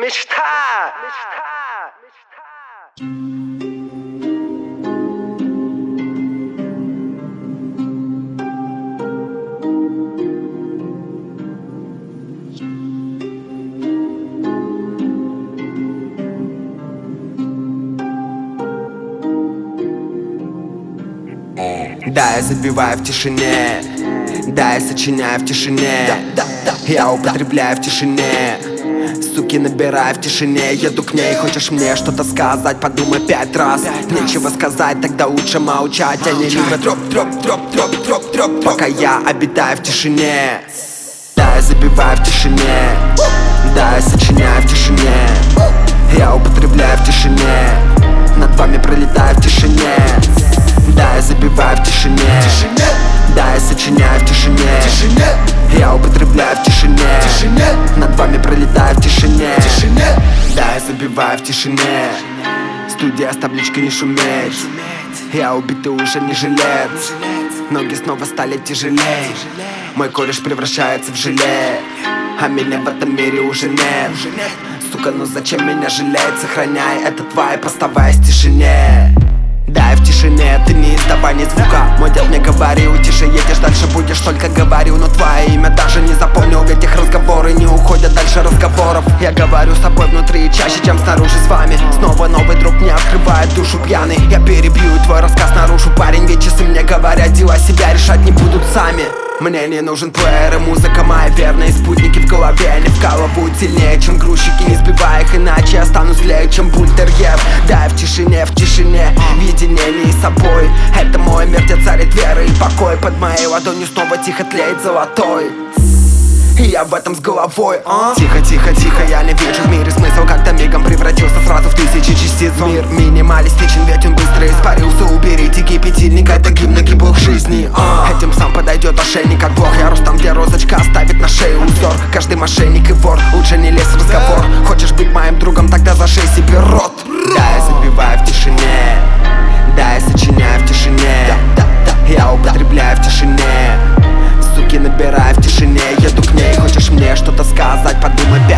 Мечта. Да, я забиваю в тишине, да, я сочиняю в тишине, я употребляю в тишине, суки набираю в тишине. Еду к ней, хочешь мне что-то сказать, подумай 5 раз. Нечего сказать, тогда лучше молчать. Они любят троп, пока я обитаю в тишине. Да, я забиваю в тишине, да, я сочиняю в тишине, я употребляю в тишине, над вами пролетаю в тишине. Да, я забиваю в тишине, да, я сочиняю в тишине, я употребляю в тишине, над вами пролетаю в тишине. Да, я забиваю в тишине, студия с табличкой не шуметь. Я убитый уже не жилец, ноги снова стали тяжелей. Мой кореш превращается в желе, а меня в этом мире уже нет. Сука, ну зачем меня жалеть? Сохраняй этот вайб, оставаясь в тишине. Да, я в тишине, ты не издавай ни звука. Мой дед мне говорил, тише едешь, дальше будешь, только говорю. Но твое имя даже не запомнил, ведь их разговоры не уходят дальше разговоров. Я говорю с собой внутри чаще, чем снаружи с вами. Снова новый друг мне открывает душу пьяный. Я перебью твой рассказ наружу, парень, ведь часы мне говорят, дела себя решать не будут сами. Мне не нужен плеер и музыка, мои верные спутники в голове. Они вкалывают сильнее, чем грузчики, не сбивая их, иначе я стану злее, чем бультерьер. Да, я в тишине, в единении с собой. Это мой мир, где царит вера и покой. Под моей ладонью снова тихо тлеет золотой, и я в этом с головой. Тихо, тихо, тихо, я не вижу в мире смысл, когда мигом превратился сразу в тысячи частиц. Мир минималистичен, ведь он быстро испарился. Уберите кипятильник, это гимн бог жизни. Этим сам подойдет ошейник, как бог. Я рос там, где розочка оставит на шее узор. Каждый мошенник и вор, лучше не лезь в разговор. Хочешь быть моим другом, тогда зашей себе рот. Да, я забиваю в тишине, да, я сочиняю в тишине, я употребляю в тишине, суки набираю в тишине. Еду к ней, хочешь мне что-то сказать, подумай 5